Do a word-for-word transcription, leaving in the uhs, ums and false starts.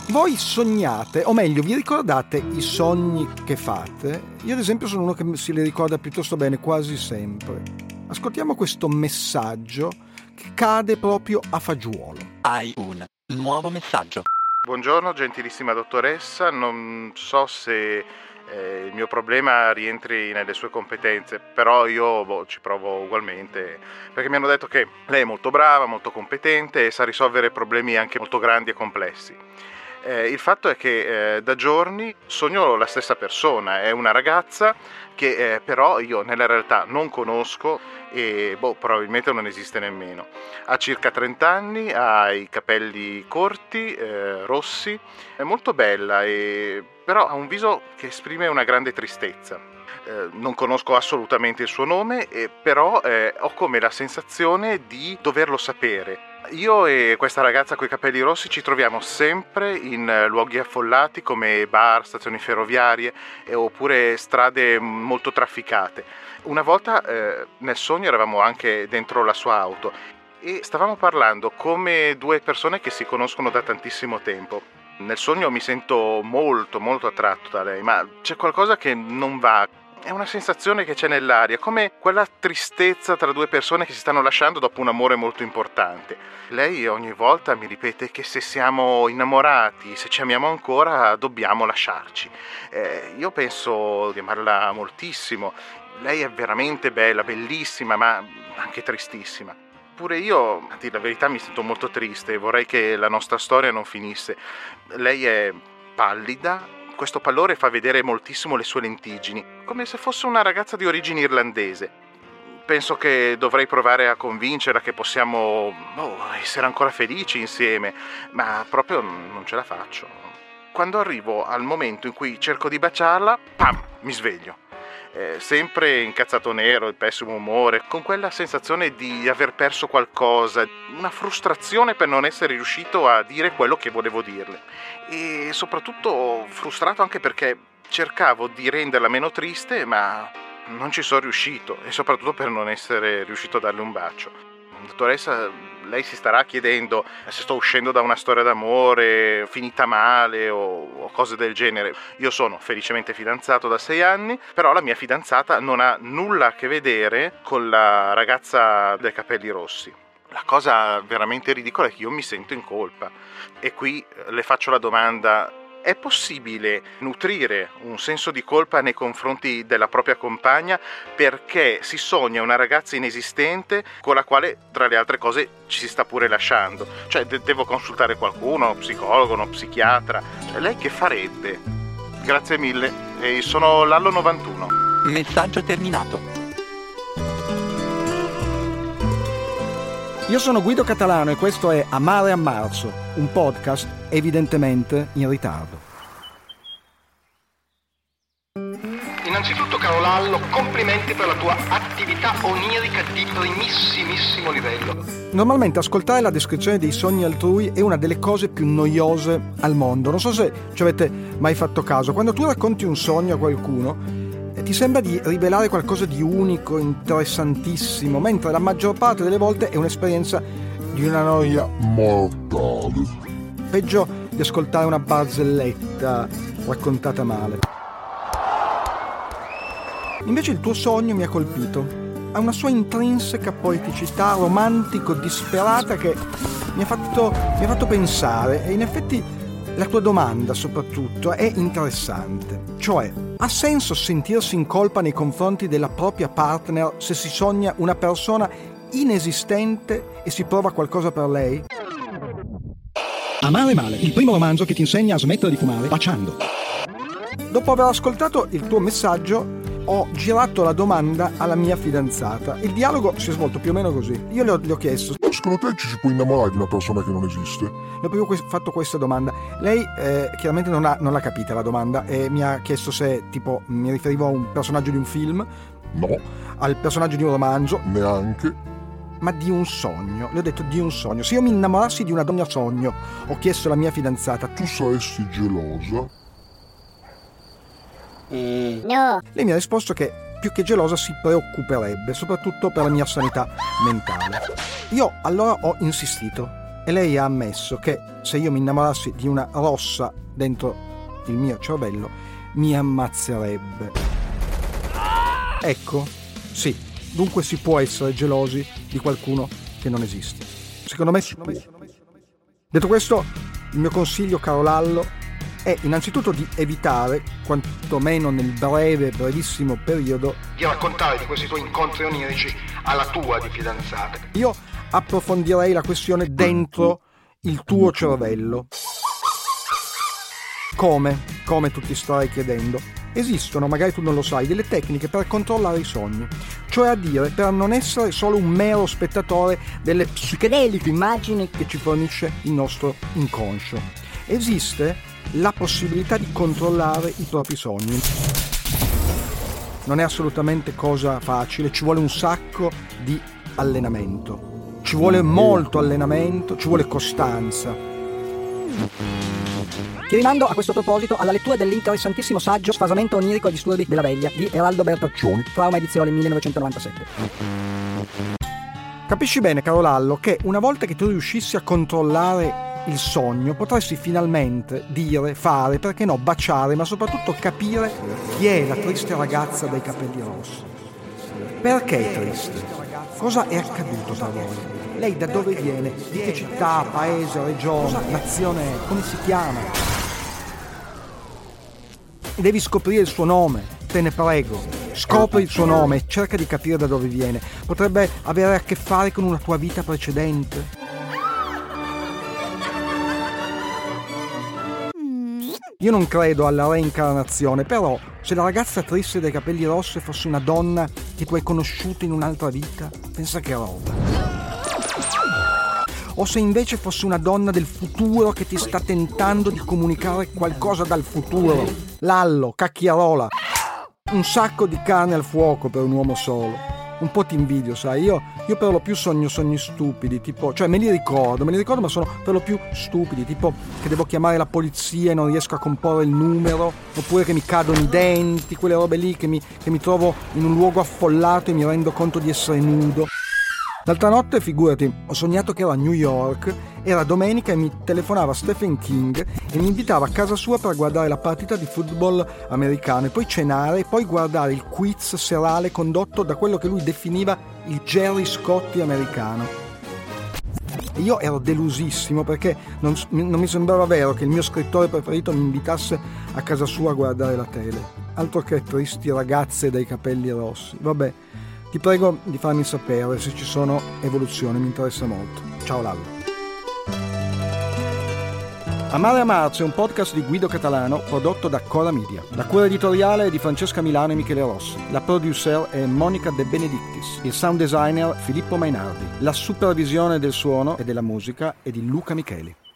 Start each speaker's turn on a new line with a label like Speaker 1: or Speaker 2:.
Speaker 1: Voi sognate, o meglio, vi ricordate i sogni che fate? Io ad esempio sono uno che si li ricorda piuttosto bene, quasi sempre. Ascoltiamo questo messaggio che cade proprio a fagiolo.
Speaker 2: Hai un nuovo messaggio.
Speaker 3: Buongiorno gentilissima dottoressa, non so se eh, il mio problema rientri nelle sue competenze, però io boh, ci provo ugualmente, perché mi hanno detto che lei è molto brava, molto competente e sa risolvere problemi anche molto grandi e complessi. Eh, il fatto è che eh, da giorni sogno la stessa persona, è una ragazza che eh, però io nella realtà non conosco e boh, probabilmente non esiste nemmeno. Ha circa trenta anni, ha i capelli corti, eh, rossi, è molto bella, e, però ha un viso che esprime una grande tristezza. Eh, non conosco assolutamente il suo nome, eh, però eh, ho come la sensazione di doverlo sapere. Io e questa ragazza coi capelli rossi ci troviamo sempre in luoghi affollati come bar, stazioni ferroviarie eh, oppure strade molto trafficate. Una volta eh, nel sogno eravamo anche dentro la sua auto e stavamo parlando come due persone che si conoscono da tantissimo tempo. Nel sogno mi sento molto molto attratto da lei, ma c'è qualcosa che non va. È una sensazione che c'è nell'aria, come quella tristezza tra due persone che si stanno lasciando dopo un amore molto importante. Lei ogni volta mi ripete che se siamo innamorati, se ci amiamo ancora, dobbiamo lasciarci. Eh, io penso di amarla moltissimo. Lei è veramente bella, bellissima, ma anche tristissima. Pure io, a dire la verità, mi sento molto triste e vorrei che la nostra storia non finisse. Lei è pallida. Questo pallore fa vedere moltissimo le sue lentiggini, come se fosse una ragazza di origine irlandese. Penso che dovrei provare a convincerla che possiamo oh, essere ancora felici insieme, ma proprio non ce la faccio. Quando arrivo al momento in cui cerco di baciarla, pam, mi sveglio. Eh, sempre incazzato nero, il pessimo umore, con quella sensazione di aver perso qualcosa, una frustrazione per non essere riuscito a dire quello che volevo dirle. E soprattutto frustrato anche perché cercavo di renderla meno triste, ma non ci sono riuscito, e soprattutto per non essere riuscito a darle un bacio. Dottoressa, lei si starà chiedendo se sto uscendo da una storia d'amore finita male o, o cose del genere. Io sono felicemente fidanzato da sei anni, però la mia fidanzata non ha nulla a che vedere con la ragazza dai capelli rossi. La cosa veramente ridicola è che io mi sento in colpa. E qui le faccio la domanda: è possibile nutrire un senso di colpa nei confronti della propria compagna perché si sogna una ragazza inesistente con la quale, tra le altre cose, ci si sta pure lasciando? Cioè, de- devo consultare qualcuno, uno psicologo, uno psichiatra? Cioè, lei che farebbe? Grazie mille, e sono Lallo novantuno.
Speaker 2: Messaggio terminato.
Speaker 1: Io sono Guido Catalano e questo è Amare a Marzo, un podcast evidentemente in ritardo.
Speaker 4: Innanzitutto, caro Lallo, complimenti per la tua attività onirica di primissimissimo livello.
Speaker 1: Normalmente ascoltare la descrizione dei sogni altrui è una delle cose più noiose al mondo. Non so se ci avete mai fatto caso. Quando tu racconti un sogno a qualcuno, ti sembra di rivelare qualcosa di unico, interessantissimo, mentre la maggior parte delle volte è un'esperienza di una noia mortale. Peggio di ascoltare una barzelletta raccontata male. Invece il tuo sogno mi ha colpito. Ha una sua intrinseca poeticità romantico-disperata che mi ha fatto, mi ha fatto pensare, e in effetti la tua domanda soprattutto è interessante. Cioè, ha senso sentirsi in colpa nei confronti della propria partner se si sogna una persona inesistente e si prova qualcosa per lei? Amare male, il primo romanzo che ti insegna a smettere di fumare baciando. Dopo aver ascoltato il tuo messaggio, ho girato la domanda alla mia fidanzata. Il dialogo si è svolto più o meno così. Io le ho, le ho chiesto:
Speaker 5: secondo te ci si può innamorare di una persona che non esiste?
Speaker 1: Le ho proprio que- fatto questa domanda. Lei eh, chiaramente non, ha, non l'ha capita la domanda e mi ha chiesto se tipo mi riferivo a un personaggio di un film.
Speaker 5: No.
Speaker 1: Al personaggio di un romanzo.
Speaker 5: Neanche.
Speaker 1: Ma di un sogno. Le ho detto di un sogno. Se io mi innamorassi di una donna sogno, ho chiesto alla mia fidanzata:
Speaker 5: tu saresti gelosa?
Speaker 6: Mm, no.
Speaker 1: Lei mi ha risposto che più che gelosa si preoccuperebbe, soprattutto per la mia sanità mentale. Io allora ho insistito. E lei ha ammesso che se io mi innamorassi di una rossa dentro il mio cervello mi ammazzerebbe. Ecco, sì, dunque si può essere gelosi di qualcuno che non esiste. Secondo me si può. Detto questo, il mio consiglio, caro Lallo, è innanzitutto di evitare, quantomeno nel breve, brevissimo periodo,
Speaker 4: di raccontare di questi tuoi incontri onirici alla tua di fidanzata.
Speaker 1: Io approfondirei la questione dentro il tuo cervello. Come? Come tu ti starai chiedendo? Esistono, magari tu non lo sai, delle tecniche per controllare i sogni, cioè a dire per non essere solo un mero spettatore delle psichedeliche immagini che ci fornisce il nostro inconscio. Esiste la possibilità di controllare i propri sogni. Non è assolutamente cosa facile, ci vuole un sacco di allenamento, ci vuole molto allenamento, ci vuole costanza.
Speaker 6: Ti rimando a questo proposito alla lettura dell'interessantissimo saggio Sfasamento onirico e disturbi della veglia di Eraldo Bertaccioni, Trauma edizione millenovecentonovantasette.
Speaker 1: Capisci bene, caro Lallo, che una volta che tu riuscissi a controllare il sogno potresti finalmente dire, fare, perché no, baciare, ma soprattutto capire chi è la triste ragazza dai capelli rossi. Perché è triste? Cosa è accaduto tra voi? Lei da dove viene? Di che città, paese, regione, nazione è? Come si chiama? Devi scoprire il suo nome, te ne prego. Scopri il suo nome e cerca di capire da dove viene. Potrebbe avere a che fare con una tua vita precedente. Io non credo alla reincarnazione, però se la ragazza triste dai capelli rossi fosse una donna che tu hai conosciuto in un'altra vita, pensa che roba. O se invece fosse una donna del futuro che ti sta tentando di comunicare qualcosa dal futuro. Lallo, cacchiarola, un sacco di carne al fuoco per un uomo solo. Un po' ti invidio, sai, io, io per lo più sogno sogni stupidi, tipo, cioè me li ricordo, me li ricordo ma sono per lo più stupidi, tipo che devo chiamare la polizia e non riesco a comporre il numero, oppure che mi cadono i denti, quelle robe lì che mi, che mi trovo in un luogo affollato e mi rendo conto di essere nudo. L'altra notte, figurati, ho sognato che ero a New York, era domenica e mi telefonava Stephen King e mi invitava a casa sua per guardare la partita di football americano e poi cenare e poi guardare il quiz serale condotto da quello che lui definiva il Gerry Scotti americano. E io ero delusissimo perché non, non mi sembrava vero che il mio scrittore preferito mi invitasse a casa sua a guardare la tele. Altro che tristi ragazze dai capelli rossi. Vabbè. Ti prego di farmi sapere se ci sono evoluzioni, mi interessa molto. Ciao Lallo. Amare Amarsi è un podcast di Guido Catalano prodotto da Cora Media. La cura editoriale è di Francesca Milano e Michele Rossi. La producer è Monica De Benedictis. Il sound designer Filippo Mainardi. La supervisione del suono e della musica è di Luca Micheli.